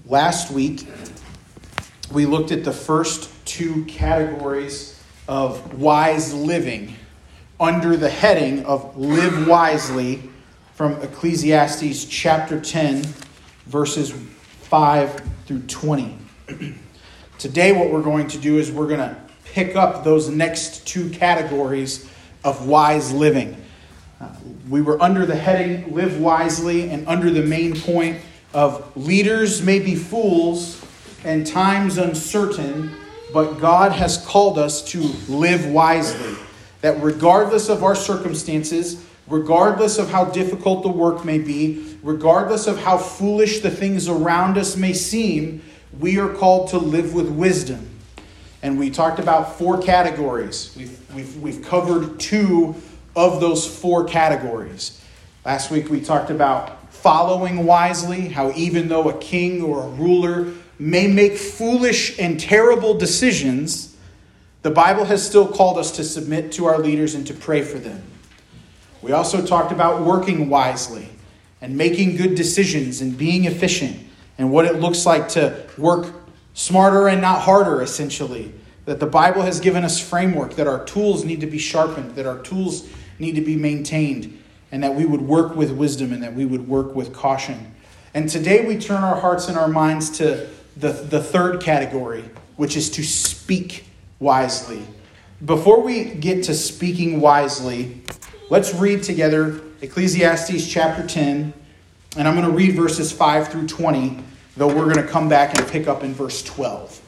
Last week, we looked at the first two categories of wise living under the heading of Live Wisely from Ecclesiastes chapter 10, verses 5 through 20. Today, what we're going to do is we're going to pick up those next two categories of wise living. We were under the heading Live Wisely and under the main point of leaders may be fools and times uncertain, but God has called us to live wisely. That regardless of our circumstances, regardless of how difficult the work may be, regardless of how foolish the things around us may seem, we are called to live with wisdom. And we talked about four categories. We've covered two of those four categories. Last week we talked about following wisely, how even though a king or a ruler may make foolish and terrible decisions, the Bible has still called us to submit to our leaders and to pray for them. We also talked about working wisely and making good decisions and being efficient and what it looks like to work smarter and not harder, essentially. That the Bible has given us framework, that our tools need to be sharpened, that our tools need to be maintained, and that we would work with wisdom and that we would work with caution. And today we turn our hearts and our minds to the third category, which is to speak wisely. Before we get to speaking wisely, let's read together Ecclesiastes chapter 10, and I'm going to read verses 5 through 20, though we're going to come back and pick up in verse 12.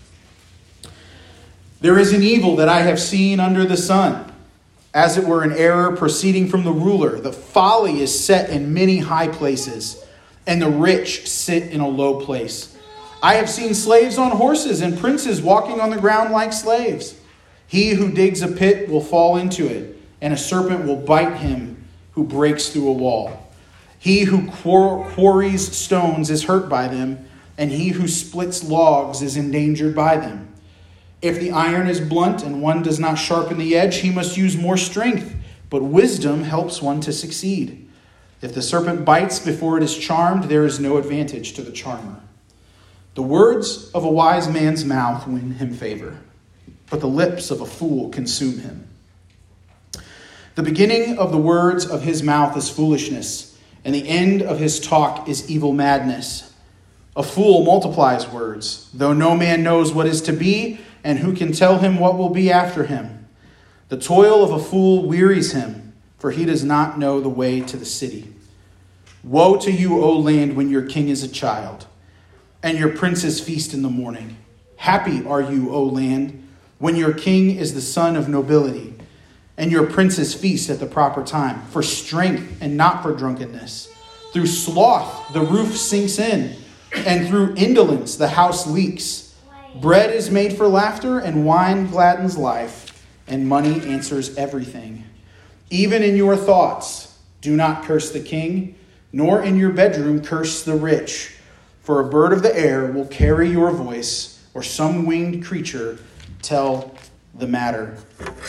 There is an evil that I have seen under the sun, as it were an error proceeding from the ruler. The folly is set in many high places, and the rich sit in a low place. I have seen slaves on horses and princes walking on the ground like slaves. He who digs a pit will fall into it, and a serpent will bite him who breaks through a wall. He who quarries stones is hurt by them, and he who splits logs is endangered by them. If the iron is blunt and one does not sharpen the edge, he must use more strength, but wisdom helps one to succeed. If the serpent bites before it is charmed, there is no advantage to the charmer. The words of a wise man's mouth win him favor, but the lips of a fool consume him. The beginning of the words of his mouth is foolishness, and the end of his talk is evil madness. A fool multiplies words, though no man knows what is to be, and who can tell him what will be after him? The toil of a fool wearies him, for he does not know the way to the city. Woe to you, O land, when your king is a child, and your princes feast in the morning. Happy are you, O land, when your king is the son of nobility, and your princes feast at the proper time, for strength and not for drunkenness. Through sloth the roof sinks in, and through indolence the house leaks. Bread is made for laughter, and wine gladdens life, and money answers everything. Even in your thoughts, do not curse the king, nor in your bedroom curse the rich. For a bird of the air will carry your voice, or some winged creature tell the matter.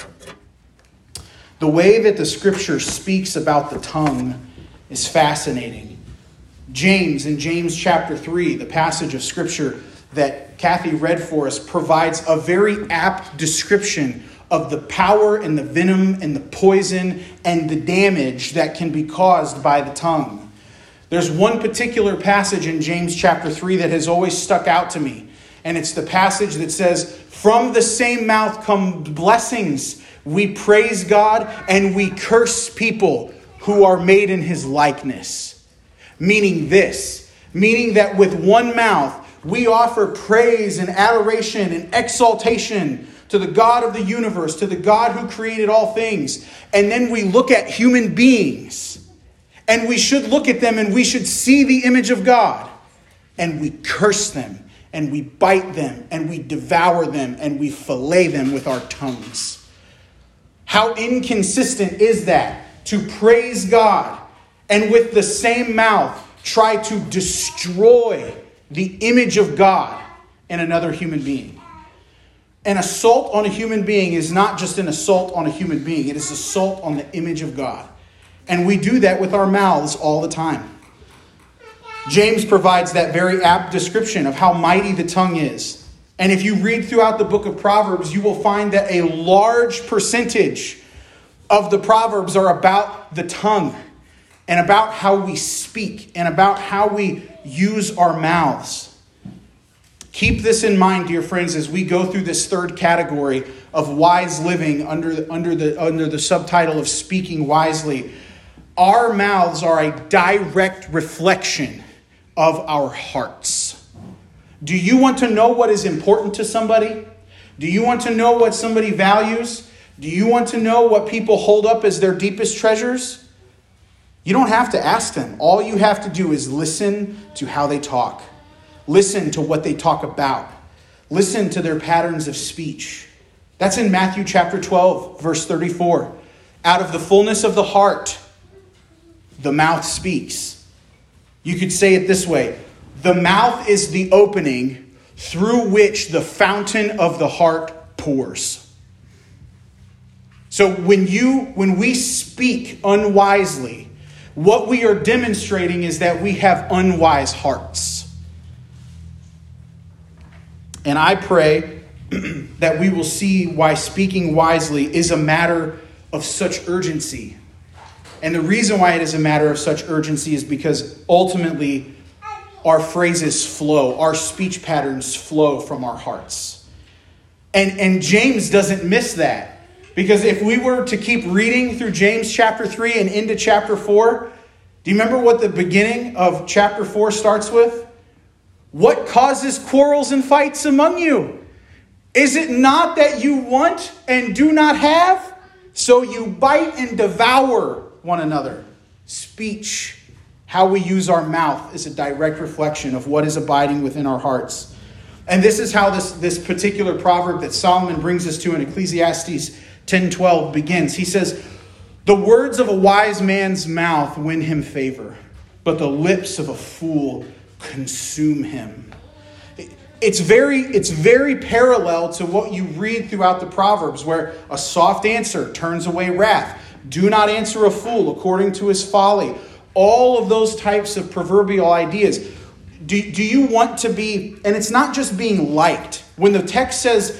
The way that the scripture speaks about the tongue is fascinating. James, in James chapter 3, the passage of scripture that Kathy read for us, provides a very apt description of the power and the venom and the poison and the damage that can be caused by the tongue. There's one particular passage in James chapter 3 that has always stuck out to me. And it's the passage that says, from the same mouth come blessings. We praise God and we curse people who are made in his likeness. Meaning that with one mouth, we offer praise and adoration and exaltation to the God of the universe, to the God who created all things. And then we look at human beings, and we should look at them and we should see the image of God. And we curse them, and we bite them, and we devour them, and we fillet them with our tongues. How inconsistent is that? To praise God and with the same mouth try to destroy the image of God in another human being. An assault on a human being is not just an assault on a human being. It is assault on the image of God. And we do that with our mouths all the time. James provides that very apt description of how mighty the tongue is. And if you read throughout the book of Proverbs, you will find that a large percentage of the Proverbs are about the tongue and about how we speak and about how we use our mouths. Keep this in mind, dear friends, as we go through this third category of wise living under the subtitle of speaking wisely. Our mouths are a direct reflection of our hearts. Do you want to know what is important to somebody? Do you want to know what somebody values? Do you want to know what people hold up as their deepest treasures? You don't have to ask them. All you have to do is listen to how they talk. Listen to what they talk about. Listen to their patterns of speech. That's in Matthew chapter 12, verse 34. Out of the fullness of the heart, the mouth speaks. You could say it this way. The mouth is the opening through which the fountain of the heart pours. So when we speak unwisely, what we are demonstrating is that we have unwise hearts. And I pray that we will see why speaking wisely is a matter of such urgency. And the reason why it is a matter of such urgency is because ultimately our phrases flow, our speech patterns flow from our hearts. And James doesn't miss that. Because if we were to keep reading through James chapter 3 and into chapter 4, do you remember what the beginning of chapter 4 starts with? What causes quarrels and fights among you? Is it not that you want and do not have? So you bite and devour one another. Speech, how we use our mouth, is a direct reflection of what is abiding within our hearts. And this is how this particular proverb that Solomon brings us to in Ecclesiastes 10:12 begins. He says, "The words of a wise man's mouth win him favor, but the lips of a fool consume him." It's very parallel to what you read throughout the Proverbs, where a soft answer turns away wrath. Do not answer a fool according to his folly. All of those types of proverbial ideas. Do you want to be, and it's not just being liked. When the text says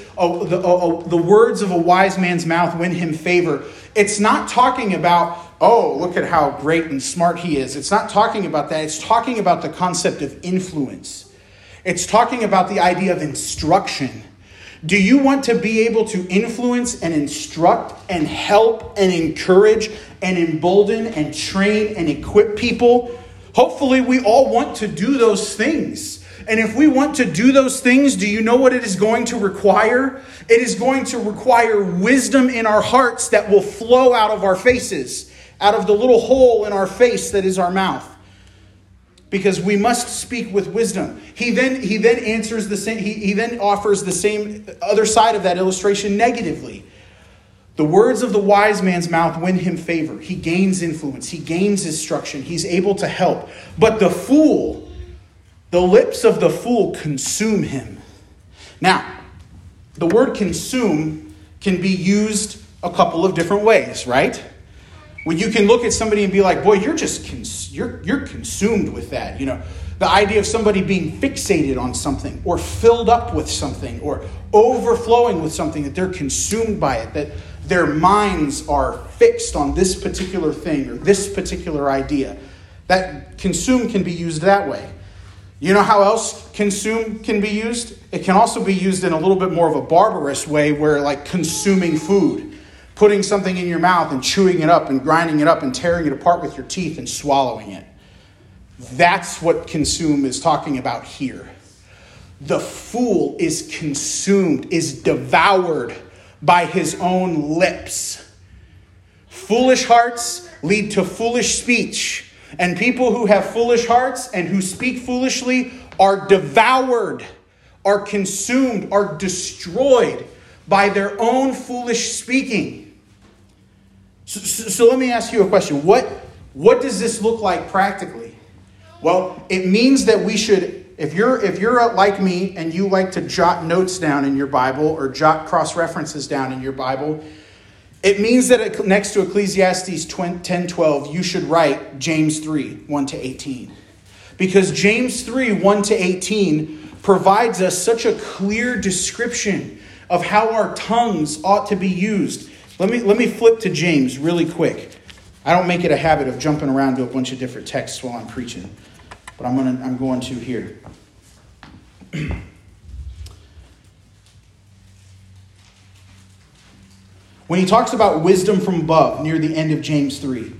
the words of a wise man's mouth win him favor, it's not talking about, oh, look at how great and smart he is. It's not talking about that. It's talking about the concept of influence. It's talking about the idea of instruction. Do you want to be able to influence and instruct and help and encourage and embolden and train and equip people? Hopefully we all want to do those things. And if we want to do those things, do you know what it is going to require? It is going to require wisdom in our hearts that will flow out of our faces, out of the little hole in our face that is our mouth. Because we must speak with wisdom. He then answers the same. He then offers the same other side of that illustration negatively. The words of the wise man's mouth win him favor. He gains influence. He gains instruction. He's able to help. But the fool, the lips of the fool consume him. Now, the word consume can be used a couple of different ways, right? When you can look at somebody and be like, boy, you're consumed with that. You know, the idea of somebody being fixated on something or filled up with something or overflowing with something, that they're consumed by it, that their minds are fixed on this particular thing or this particular idea. That consume can be used that way. You know how else consume can be used? It can also be used in a little bit more of a barbarous way, where like consuming food. Putting something in your mouth and chewing it up and grinding it up and tearing it apart with your teeth and swallowing it. That's what consume is talking about here. The fool is consumed, is devoured by his own lips. Foolish hearts lead to foolish speech. And people who have foolish hearts and who speak foolishly are devoured, are consumed, are destroyed by their own foolish speaking. So let me ask you a question. What does this look like practically? Well, it means that we should, if you're like me and you like to jot notes down in your Bible or jot cross-references down in your Bible, it means that next to Ecclesiastes 10:12, you should write James 3, 1-18. because James 3, 1-18 provides us such a clear description of how our tongues ought to be used. Let me flip to James really quick. I don't make it a habit of jumping around to a bunch of different texts while I'm preaching, but I'm going to here. When he talks about wisdom from above, near the end of James 3,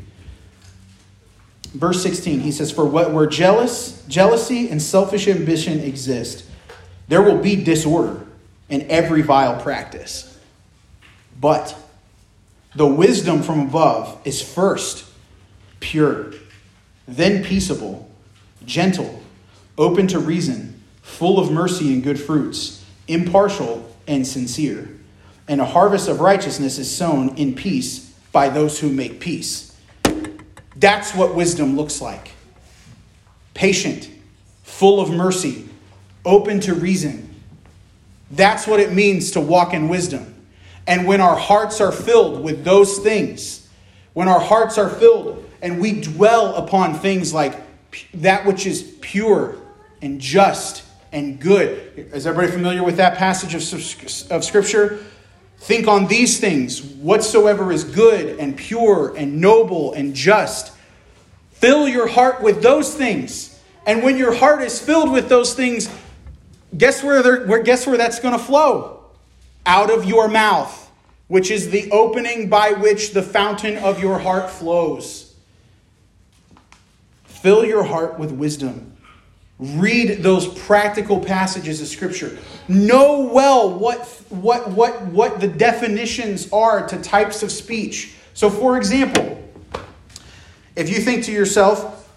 verse 16, he says, "For where jealousy and selfish ambition exist, there will be disorder in every vile practice. But the wisdom from above is first pure, then peaceable, gentle, open to reason, full of mercy and good fruits, impartial and sincere. And a harvest of righteousness is sown in peace by those who make peace." That's what wisdom looks like. Patient, full of mercy, open to reason. That's what it means to walk in wisdom. And when our hearts are filled with those things, when our hearts are filled and we dwell upon things like that which is pure and just and good. Is everybody familiar with that passage of Scripture? Think on these things, whatsoever is good and pure and noble and just. Fill your heart with those things. And when your heart is filled with those things, guess where that's going to flow? Out of your mouth, which is the opening by which the fountain of your heart flows. Fill your heart with wisdom. Read those practical passages of Scripture. Know well what the definitions are to types of speech. So, for example, if you think to yourself,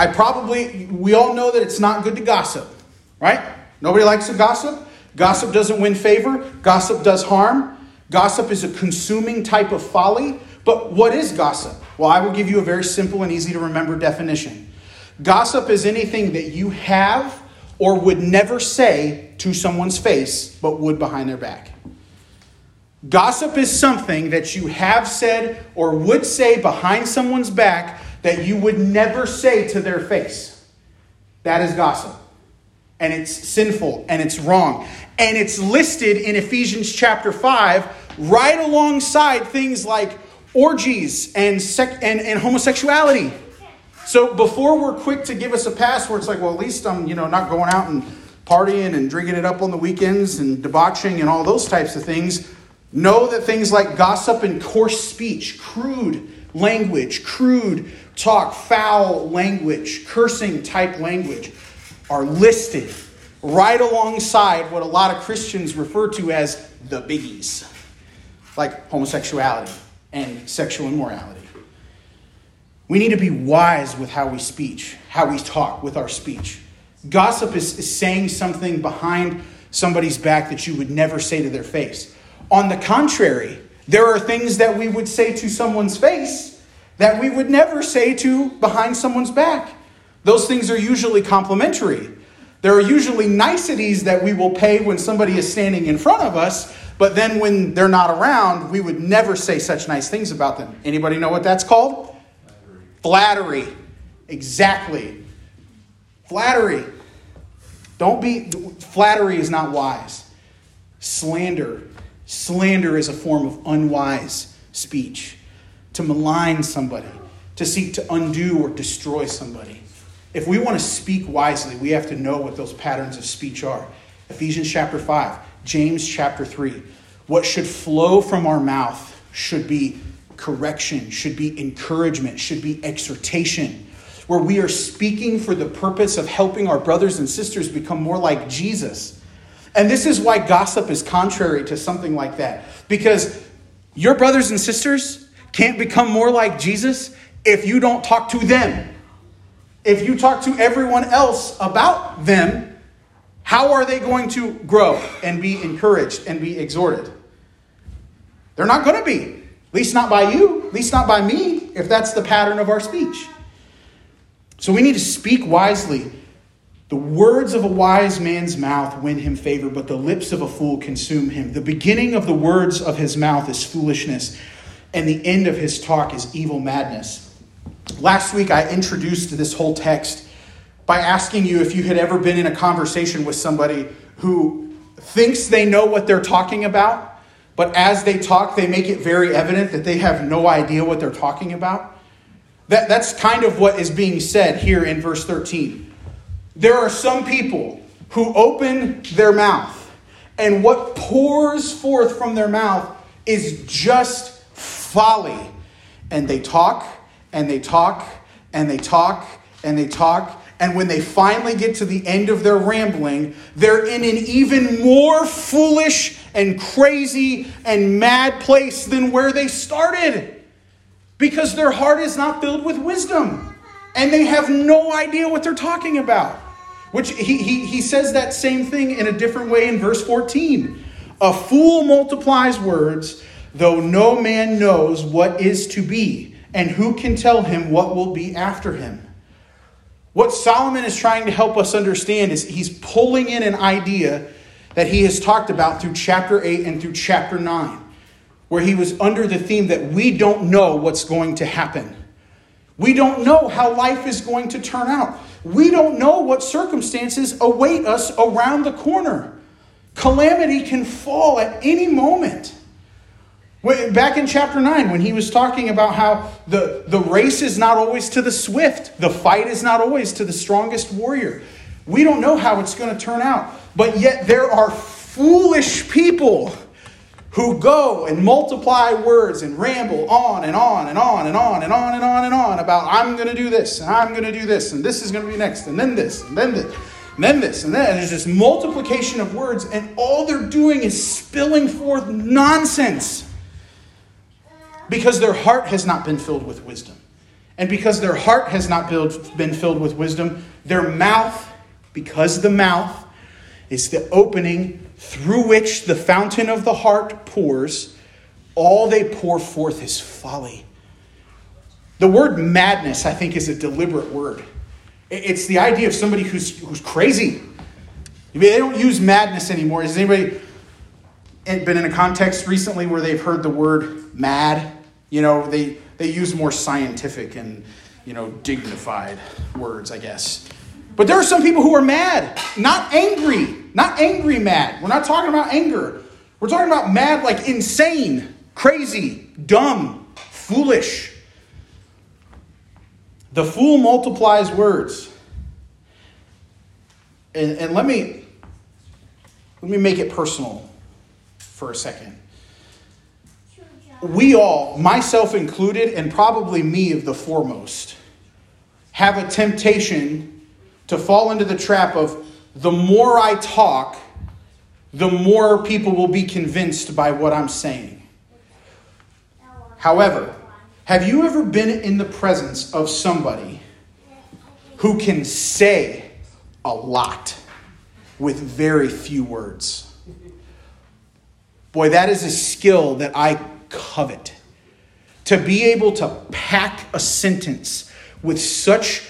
we all know that it's not good to gossip, right? Nobody likes to gossip. Gossip doesn't win favor. Gossip does harm. Gossip is a consuming type of folly. But what is gossip? Well, I will give you a very simple and easy to remember definition. Gossip is anything that you have or would never say to someone's face, but would behind their back. Gossip is something that you have said or would say behind someone's back that you would never say to their face. That is gossip. And it's sinful and it's wrong. And it's listed in Ephesians chapter 5 right alongside things like orgies and homosexuality. So before we're quick to give us a pass where it's like, well, at least I'm, not going out and partying and drinking it up on the weekends and debauching and all those types of things, know that things like gossip and coarse speech, crude language, crude talk, foul language, cursing type language are listed right alongside what a lot of Christians refer to as the biggies, like homosexuality and sexual immorality. We need to be wise with how we talk with our speech. Gossip is saying something behind somebody's back that you would never say to their face. On the contrary, there are things that we would say to someone's face that we would never say to behind someone's back. Those things are usually complimentary. There are usually niceties that we will pay when somebody is standing in front of us, but then when they're not around, we would never say such nice things about them. Anybody know what that's called? Flattery. Exactly. Flattery. Flattery is not wise. Slander. Slander is a form of unwise speech. To malign somebody. To seek to undo or destroy somebody. If we want to speak wisely, we have to know what those patterns of speech are. Ephesians chapter 5. James chapter 3. What should flow from our mouth should be correction, should be encouragement, should be exhortation, where we are speaking for the purpose of helping our brothers and sisters become more like Jesus. And this is why gossip is contrary to something like that. Because your brothers and sisters can't become more like Jesus if you don't talk to them. If you talk to everyone else about them, how are they going to grow and be encouraged and be exhorted? They're not going to be. At least not by you. At least not by me, if that's the pattern of our speech. So we need to speak wisely. The words of a wise man's mouth win him favor, but the lips of a fool consume him. The beginning of the words of his mouth is foolishness, and the end of his talk is evil madness. Last week I introduced this whole text by asking you if you had ever been in a conversation with somebody who thinks they know what they're talking about, but as they talk, they make it very evident that they have no idea what they're talking about. That's kind of what is being said here in verse 13. There are some people who open their mouth, and what pours forth from their mouth is just folly. And they talk, and they talk, and they talk, and they talk. And when they finally get to the end of their rambling, they're in an even more foolish and crazy and mad place than where they started. Because their heart is not filled with wisdom. And they have no idea what they're talking about. Which he says that same thing in a different way in verse 14. A fool multiplies words, though no man knows what is to be, and who can tell him what will be after him. What Solomon is trying to help us understand is he's pulling in an idea that he has talked about through chapter 8 and through chapter 9, where he was under the theme that we don't know what's going to happen. We don't know how life is going to turn out. We don't know what circumstances await us around the corner. Calamity can fall at any moment. Back in chapter 9, when he was talking about how the race is not always to the swift, the fight is not always to the strongest warrior. We don't know how it's going to turn out. But yet there are foolish people who go and multiply words and ramble on and on and on and on and on and on and on about I'm going to do this and I'm going to do this and this is going to be next and then this and then this and then this and then. And there's this multiplication of words and all they're doing is spilling forth nonsense because their heart has not been filled with wisdom. And because their heart has not been filled with wisdom, their mouth, because the mouth is the opening through which the fountain of the heart pours, all they pour forth is folly. The word madness, I think, is a deliberate word. It's the idea of somebody who's crazy. I mean, they don't use madness anymore. Has anybody been in a context recently where they've heard the word mad? You know, they use more scientific and, dignified words, I guess. But there are some people who are mad, not angry mad. We're not talking about anger. We're talking about mad like insane, crazy, dumb, foolish. The fool multiplies words. And let me make it personal for a second. We all, myself included, and probably me of the foremost, have a temptation to fall into the trap of the more I talk, the more people will be convinced by what I'm saying. However, have you ever been in the presence of somebody who can say a lot with very few words? Boy, that is a skill that I covet. To be able to pack a sentence with such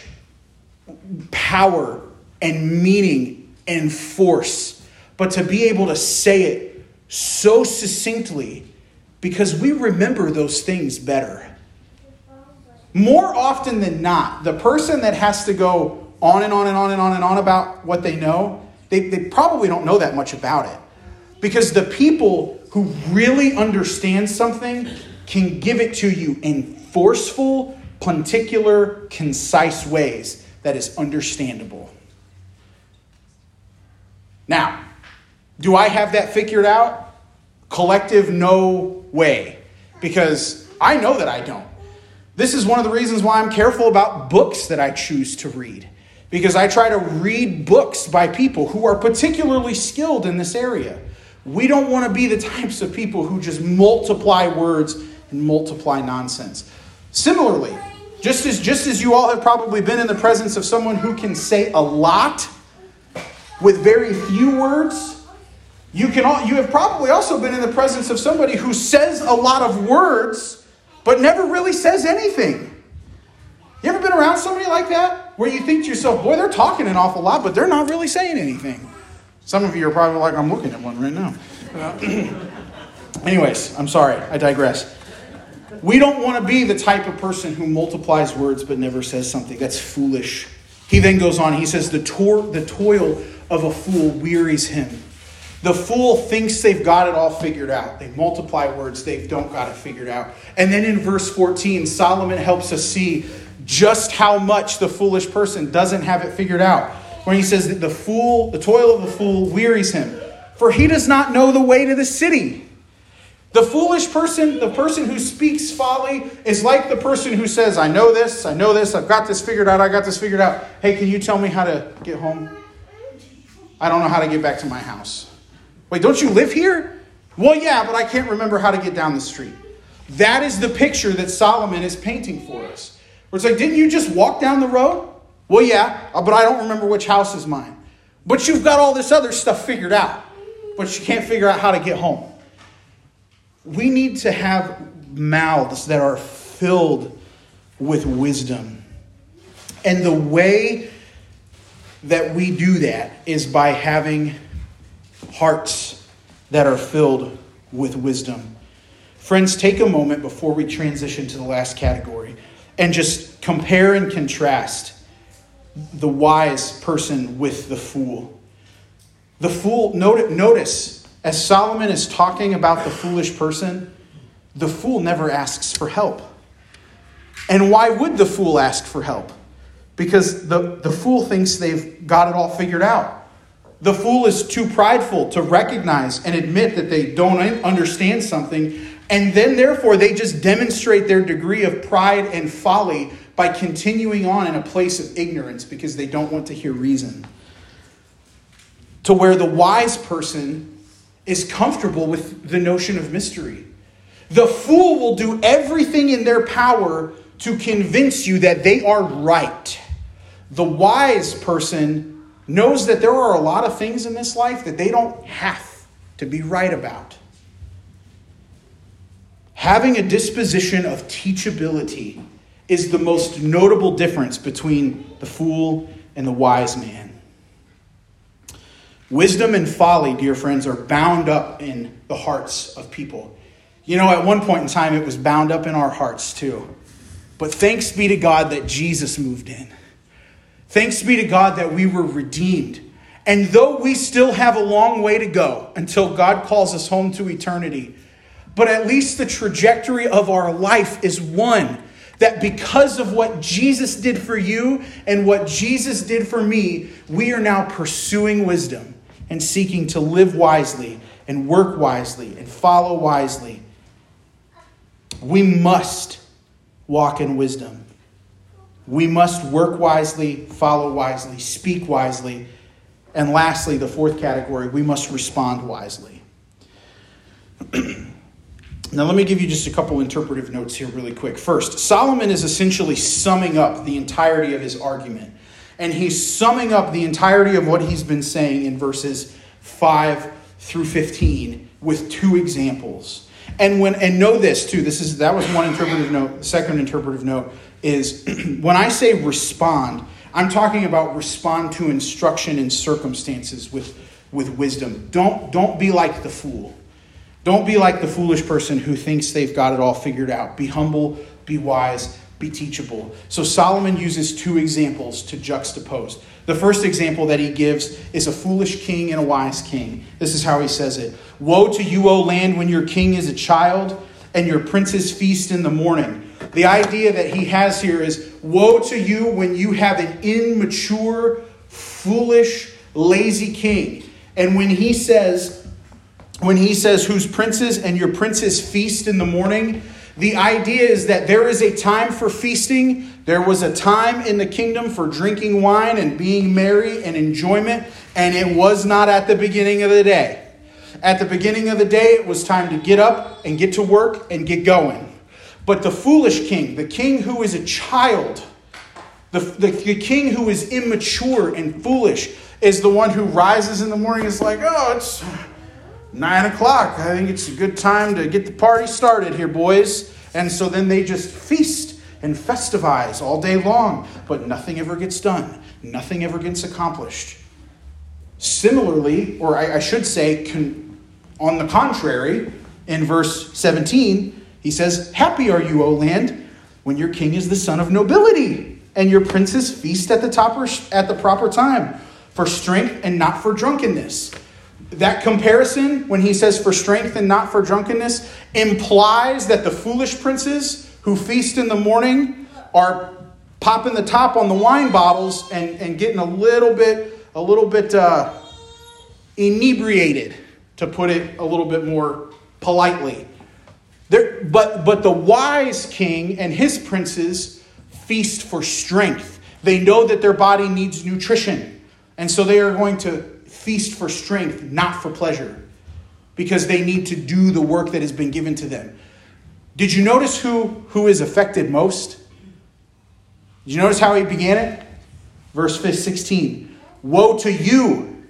power and meaning and force, but to be able to say it so succinctly because we remember those things better. More often than not, the person that has to go on and on and on and on and on about what they know, they probably don't know that much about it. Because the people who really understand something can give it to you in forceful, particular, concise ways that is understandable. Now, do I have that figured out? Collective, no way. Because I know that I don't. This is one of the reasons why I'm careful about books that I choose to read. Because I try to read books by people who are particularly skilled in this area. We don't want to be the types of people who just multiply words and multiply nonsense. Similarly, just as you all have probably been in the presence of someone who can say a lot with very few words, you have probably also been in the presence of somebody who says a lot of words but never really says anything. You ever been around somebody like that where you think to yourself, boy, they're talking an awful lot, but they're not really saying anything? Some of you are probably like, I'm looking at one right now. Anyways, I'm sorry. I digress. We don't want to be the type of person who multiplies words but never says something. That's foolish. He then goes on, he says, the toil of a fool wearies him. The fool thinks they've got it all figured out. They multiply words, they don't got it figured out. And then in verse 14, Solomon helps us see just how much the foolish person doesn't have it figured out. When he says that the toil of the fool wearies him, for he does not know the way to the city. The foolish person, the person who speaks folly, is like the person who says, I know this, I've got this figured out. Hey, can you tell me how to get home? I don't know how to get back to my house. Wait, don't you live here? Well, yeah, but I can't remember how to get down the street. That is the picture that Solomon is painting for us. Where it's like, didn't you just walk down the road? Well, yeah, but I don't remember which house is mine. But you've got all this other stuff figured out. But you can't figure out how to get home. We need to have mouths that are filled with wisdom. And the way that we do that is by having hearts that are filled with wisdom. Friends, take a moment before we transition to the last category and just compare and contrast the wise person with the fool. The fool, notice, as Solomon is talking about the foolish person, the fool never asks for help. And why would the fool ask for help? Because the fool thinks they've got it all figured out. The fool is too prideful to recognize and admit that they don't understand something. And then, therefore, they just demonstrate their degree of pride and folly by continuing on in a place of ignorance because they don't want to hear reason. To where the wise person is comfortable with the notion of mystery. The fool will do everything in their power to convince you that they are right. The wise person knows that there are a lot of things in this life that they don't have to be right about. Having a disposition of teachability is the most notable difference between the fool and the wise man. Wisdom and folly, dear friends, are bound up in the hearts of people. You know, at one point in time, it was bound up in our hearts too. But thanks be to God that Jesus moved in. Thanks be to God that we were redeemed. And though we still have a long way to go until God calls us home to eternity, but at least the trajectory of our life is one that because of what Jesus did for you and what Jesus did for me, we are now pursuing wisdom and seeking to live wisely and work wisely and follow wisely. We must walk in wisdom. We must work wisely, follow wisely, speak wisely. And lastly, the fourth category, we must respond wisely. Now, let me give you just a couple interpretive notes here really quick. First, Solomon is essentially summing up the entirety of his argument. And he's summing up the entirety of what he's been saying in verses 5 through 15 with two examples. And know this too, that was one interpretive note. The second interpretive note is when I say respond, I'm talking about respond to instruction in circumstances with wisdom. Don't be like the fool. Don't be like the foolish person who thinks they've got it all figured out. Be humble, be wise, be teachable. So Solomon uses two examples to juxtapose. The first example that he gives is a foolish king and a wise king. This is how he says it. Woe to you, O land, when your king is a child and your princes feast in the morning. The idea that he has here is, woe to you when you have an immature, foolish, lazy king. And when he says, whose princes and your princes feast in the morning, the idea is that there is a time for feasting. There was a time in the kingdom for drinking wine and being merry and enjoyment, and it was not at the beginning of the day. At the beginning of the day, it was time to get up and get to work and get going. But the foolish king, the king who is a child, the king who is immature and foolish, is the one who rises in the morning and is like, oh, it's 9 o'clock. I think it's a good time to get the party started here, boys. And so then they just feast and festivize all day long, but nothing ever gets done. Nothing ever gets accomplished. Similarly, or I should say, on the contrary, in verse 17, he says, happy are you, O land, when your king is the son of nobility and your princes feast at the proper time, for strength and not for drunkenness. That comparison, when he says for strength and not for drunkenness, implies that the foolish princes who feast in the morning are popping the top on the wine bottles and getting a little bit inebriated, to put it a little bit more politely. But the wise king and his princes feast for strength. They know that their body needs nutrition. And so they are going to feast for strength, not for pleasure, because they need to do the work that has been given to them. Did you notice who is affected most? Did you notice how he began it? Verse 16. Woe to you,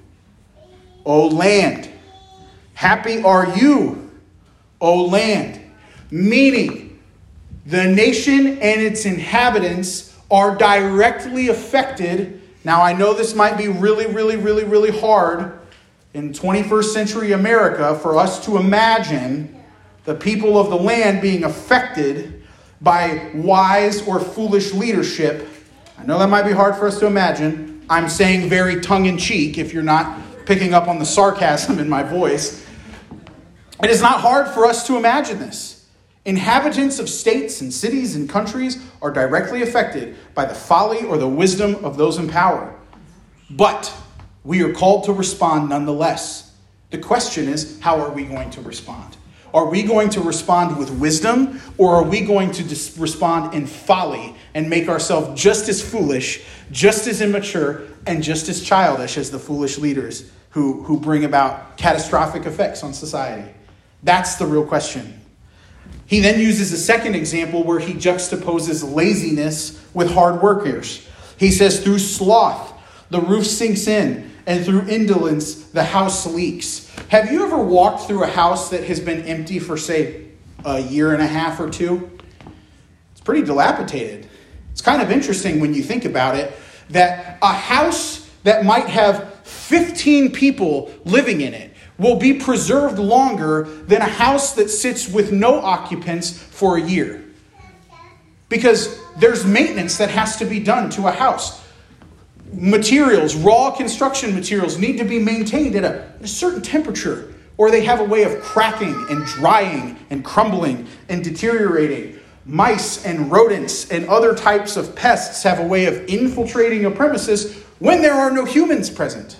O land. Happy are you, O land. Meaning, the nation and its inhabitants are directly affected. Now, I know this might be really hard in 21st century America for us to imagine the people of the land being affected by wise or foolish leadership. I know that might be hard for us to imagine. I'm saying very tongue-in-cheek if you're not picking up on the sarcasm in my voice. It is not hard for us to imagine this. Inhabitants of states and cities and countries are directly affected by the folly or the wisdom of those in power. But we are called to respond nonetheless. The question is, how are we going to respond? Are we going to respond with wisdom, or are we going to respond in folly and make ourselves just as foolish, just as immature, and just as childish as the foolish leaders who bring about catastrophic effects on society? That's the real question. He then uses a second example where he juxtaposes laziness with hard workers. He says, through sloth, the roof sinks in, and through indolence, the house leaks. Have you ever walked through a house that has been empty for, say, a year and a half or two? It's pretty dilapidated. It's kind of interesting when you think about it, that a house that might have 15 people living in it will be preserved longer than a house that sits with no occupants for a year. Because there's maintenance that has to be done to a house. Materials, raw construction materials, need to be maintained at a certain temperature, or they have a way of cracking and drying and crumbling and deteriorating. Mice and rodents and other types of pests have a way of infiltrating a premises when there are no humans present.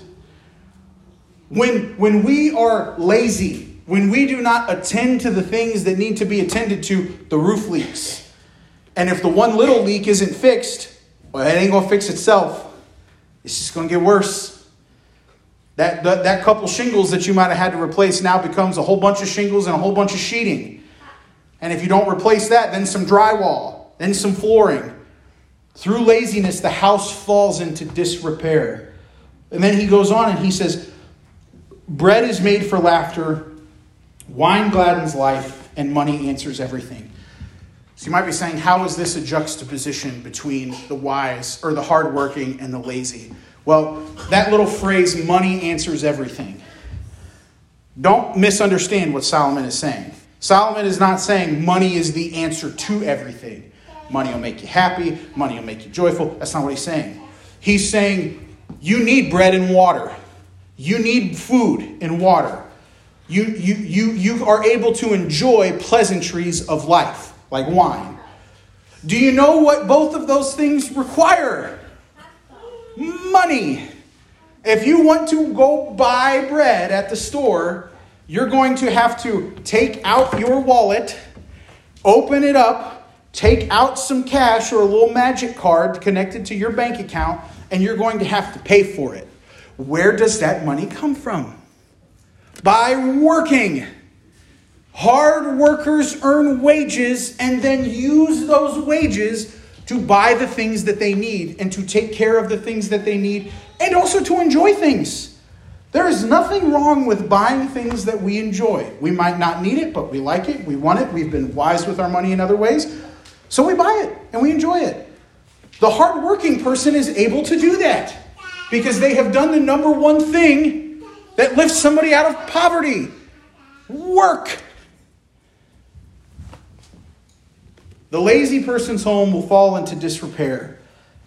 When we are lazy, when we do not attend to the things that need to be attended to, the roof leaks. And if the one little leak isn't fixed, well, it ain't going to fix itself. It's just going to get worse. That couple shingles that you might have had to replace now becomes a whole bunch of shingles and a whole bunch of sheeting. And if you don't replace that, then some drywall, then some flooring. Through laziness, the house falls into disrepair. And then he goes on and he says, bread is made for laughter, wine gladdens life, and money answers everything. So you might be saying, how is this a juxtaposition between the wise or the hardworking and the lazy? Well, that little phrase, money answers everything. Don't misunderstand what Solomon is saying. Solomon is not saying money is the answer to everything. Money will make you happy. Money will make you joyful. That's not what he's saying. He's saying you need bread and water. You need food and water. You are able to enjoy pleasantries of life, like wine. Do you know what both of those things require? Money. If you want to go buy bread at the store, you're going to have to take out your wallet, open it up, take out some cash or a little magic card connected to your bank account, and you're going to have to pay for it. Where does that money come from? By working. Hard workers earn wages and then use those wages to buy the things that they need and to take care of the things that they need and also to enjoy things. There is nothing wrong with buying things that we enjoy. We might not need it, but we like it. We want it. We've been wise with our money in other ways. So we buy it and we enjoy it. The hardworking person is able to do that because they have done the number one thing that lifts somebody out of poverty. Work. The lazy person's home will fall into disrepair.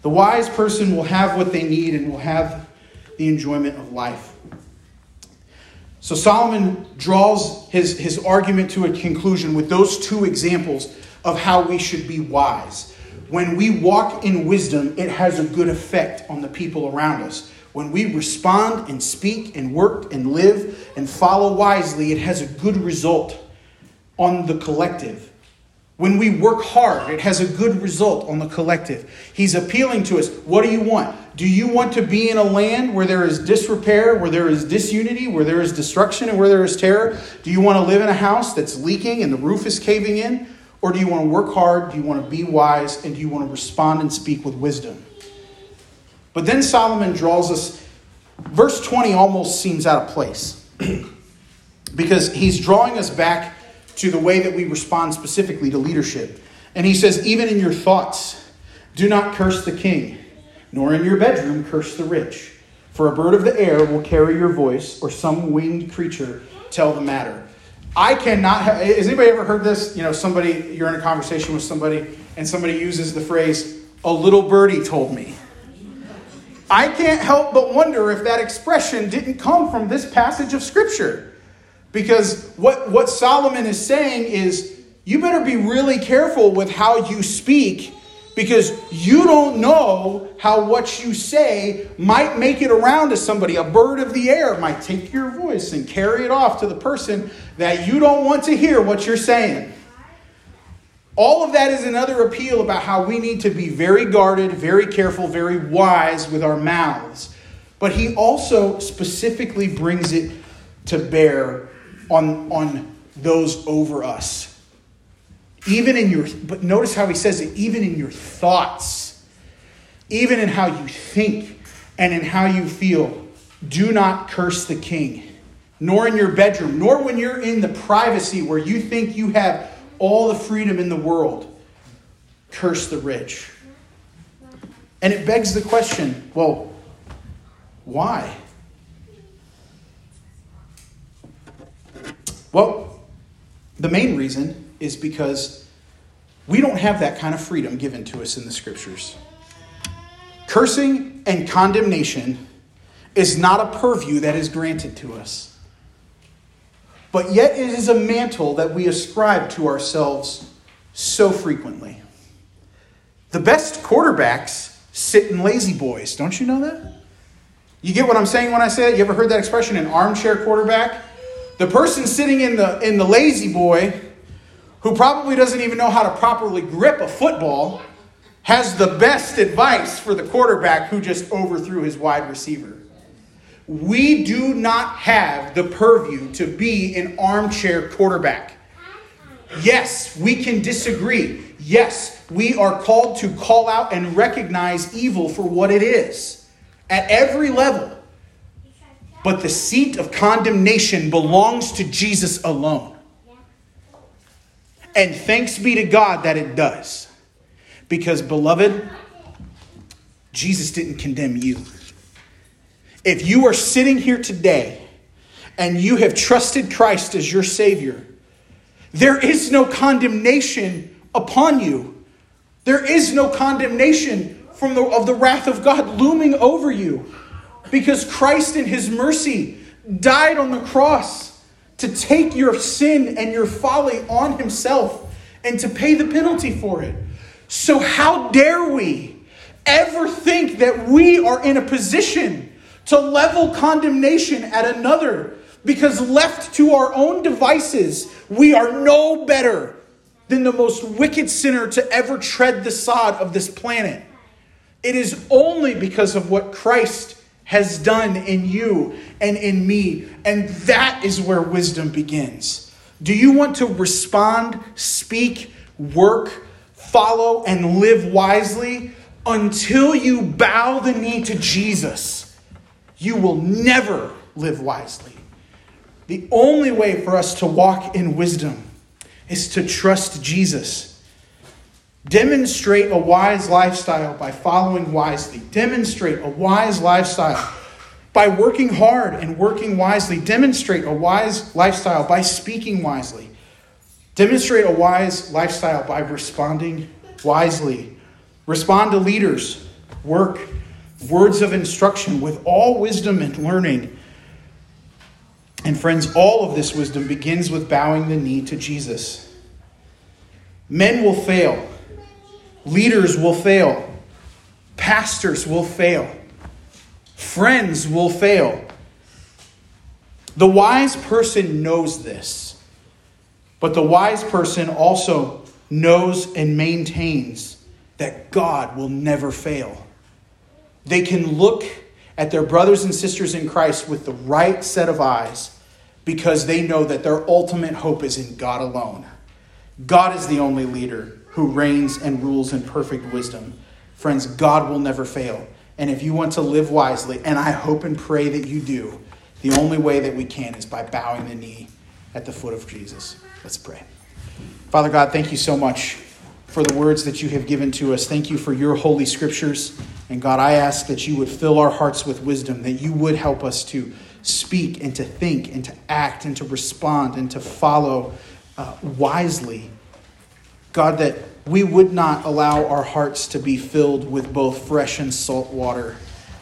The wise person will have what they need and will have the enjoyment of life. So Solomon draws his argument to a conclusion with those two examples of how we should be wise. When we walk in wisdom, it has a good effect on the people around us. When we respond and speak and work and live and follow wisely, it has a good result on the collective. When we work hard, it has a good result on the collective. He's appealing to us. What do you want? Do you want to be in a land where there is disrepair, where there is disunity, where there is destruction, and where there is terror? Do you want to live in a house that's leaking and the roof is caving in? Or do you want to work hard? Do you want to be wise? And do you want to respond and speak with wisdom? But then Solomon draws us. Verse 20 almost seems out of place. Because he's drawing us back to the way that we respond specifically to leadership. And he says, even in your thoughts, do not curse the king, nor in your bedroom curse the rich. For a bird of the air will carry your voice, or some winged creature tell the matter. I cannot have... Has anybody ever heard this? You know, you're in a conversation with somebody, and somebody uses the phrase, a little birdie told me. I can't help but wonder if that expression didn't come from this passage of Scripture. Because what Solomon is saying is, you better be really careful with how you speak, because you don't know how what you say might make it around to somebody. A bird of the air might take your voice and carry it off to the person that you don't want to hear what you're saying. All of that is another appeal about how we need to be very guarded, very careful, very wise with our mouths. But he also specifically brings it to bear on those over us. But notice how he says it, even in your thoughts, even in how you think and in how you feel, do not curse the king, nor in your bedroom, nor when you're in the privacy where you think you have all the freedom in the world, curse the rich. And it begs the question, well, why? Well, the main reason is because we don't have that kind of freedom given to us in the Scriptures. Cursing and condemnation is not a purview that is granted to us. But yet it is a mantle that we ascribe to ourselves so frequently. The best quarterbacks sit in lazy boys. Don't you know that? You get what I'm saying when I say that? You ever heard that expression, an armchair quarterback? The person sitting in the lazy boy, who probably doesn't even know how to properly grip a football, has the best advice for the quarterback who just overthrew his wide receiver. We do not have the purview to be an armchair quarterback. Yes, we can disagree. Yes, we are called to call out and recognize evil for what it is at every level. But the seat of condemnation belongs to Jesus alone. And thanks be to God that it does. Because, beloved, Jesus didn't condemn you. If you are sitting here today and you have trusted Christ as your Savior, there is no condemnation upon you. There is no condemnation of the wrath of God looming over you. Because Christ in his mercy died on the cross to take your sin and your folly on himself and to pay the penalty for it. So how dare we ever think that we are in a position to level condemnation at another? Because left to our own devices, we are no better than the most wicked sinner to ever tread the sod of this planet. It is only because of what Christ has done in you and in me. And that is where wisdom begins. Do you want to respond, speak, work, follow, and live wisely? Until you bow the knee to Jesus, you will never live wisely. The only way for us to walk in wisdom is to trust Jesus. Demonstrate a wise lifestyle by following wisely. Demonstrate a wise lifestyle by working hard and working wisely. Demonstrate a wise lifestyle by speaking wisely. Demonstrate a wise lifestyle by responding wisely. Respond to leaders work, words of instruction with all wisdom and learning. And friends, all of this wisdom begins with bowing the knee to Jesus. Men will fail. Leaders will fail. Pastors will fail. Friends will fail. The wise person knows this. But the wise person also knows and maintains that God will never fail. They can look at their brothers and sisters in Christ with the right set of eyes because they know that their ultimate hope is in God alone. God is the only leader who reigns and rules in perfect wisdom. Friends, God will never fail. And if you want to live wisely, and I hope and pray that you do, the only way that we can is by bowing the knee at the foot of Jesus. Let's pray. Father God, thank you so much for the words that you have given to us. Thank you for your holy scriptures. And God, I ask that you would fill our hearts with wisdom, that you would help us to speak and to think and to act and to respond and to follow wisely. God, that we would not allow our hearts to be filled with both fresh and salt water,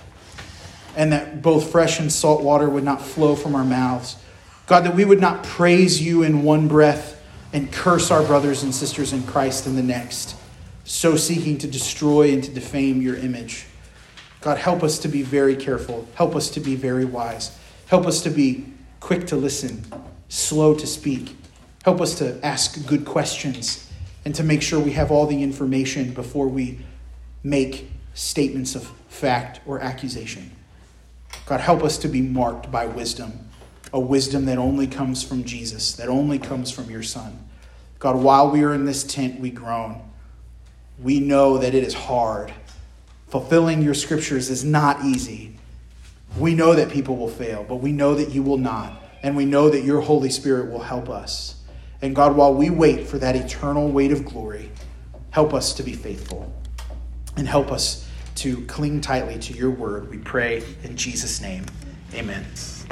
and that both fresh and salt water would not flow from our mouths. God, that we would not praise you in one breath and curse our brothers and sisters in Christ in the next, so seeking to destroy and to defame your image. God, help us to be very careful. Help us to be very wise. Help us to be quick to listen, slow to speak. Help us to ask good questions and to make sure we have all the information before we make statements of fact or accusation. God, help us to be marked by wisdom, a wisdom that only comes from Jesus, that only comes from your Son. God, while we are in this tent, we groan. We know that it is hard. Fulfilling your scriptures is not easy. We know that people will fail, but we know that you will not. And we know that your Holy Spirit will help us. And God, while we wait for that eternal weight of glory, help us to be faithful and help us to cling tightly to your word. We pray in Jesus' name. Amen.